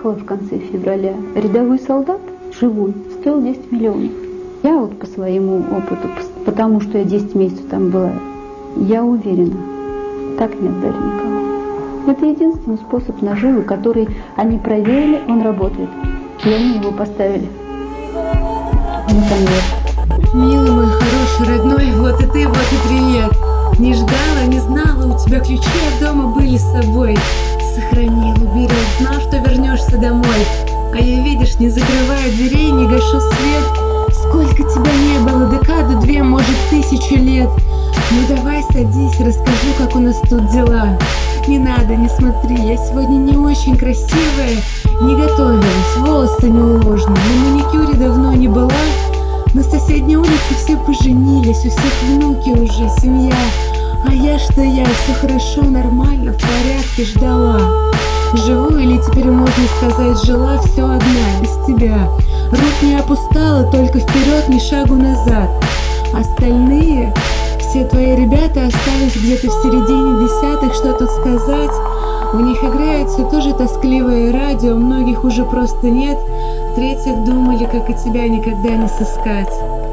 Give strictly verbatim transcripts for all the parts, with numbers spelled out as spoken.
приехала в конце февраля, рядовой солдат, живой, стоил десять миллионов. Я вот по своему опыту, потому что я десять месяцев там была, я уверена, так не отдали никого. Это единственный способ наживы, который они проверили, он работает. И они его поставили на конверт. Милый мой, хороший, родной, вот и ты, вот и привет. Не ждала, не знала, у тебя ключи от дома были с собой. Сохранил, уберег, знал, что вернешься домой. А я, видишь, не закрываю дверей, не гашу свет. Сколько тебя не было, декаду, две, может, тысячу лет. Ну давай садись, расскажу, как у нас тут дела. Не надо, не смотри, я сегодня не очень красивая. Не готовилась, волосы не уложены, на маникюре давно не была. На соседней улице все поженились, у всех внуки уже, семья. А я что я, все хорошо, нормально, в порядке, ждала. Живу или теперь можно сказать, жила все одна, без тебя. Рук не опускала, только вперед, ни шагу назад. Остальные, все твои ребята остались где-то в середине десятых, что тут сказать. У них играет все тоже тоскливое радио, многих уже просто нет. Третьих думали, как и тебя никогда не сыскать.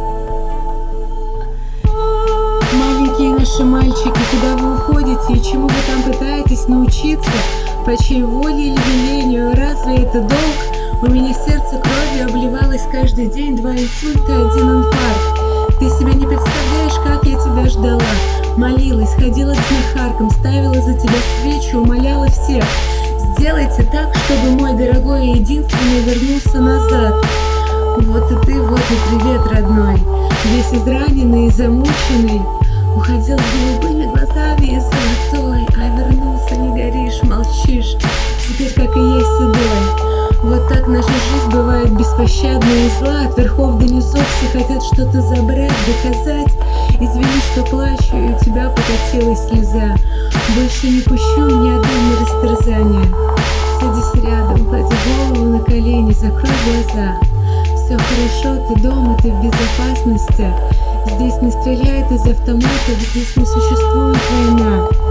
Маленькие наши мальчики, куда вы уходите и чему вы там пытаетесь научиться? По чьей воле или велению? Разве это долг? У меня сердце кровью обливалось каждый день, два инсульта, один инфаркт. Ты себе не представляешь, как я тебя ждала. Молилась, ходила к знахаркам, ставила за тебя свечи, умоляла всех. Сделайте так, чтобы мой дорогой и единственный вернулся назад. Вот и ты, вот и привет, родной. Весь израненный и замученный, уходил с голубыми глазами и золотой. А вернулся, не горишь, молчишь, теперь как и есть седой. Вот так наша жизнь бывает беспощадна и зла. От верхов до низов все хотят что-то забрать, доказать. Извини, что плачу, и у тебя покатилась слеза. Больше не пущу, не отдам на растерзание. Садись рядом, клади голову на колени, закрой глаза. Все хорошо, ты дома, ты в безопасности. Здесь не стреляют из автоматов, здесь не существует война.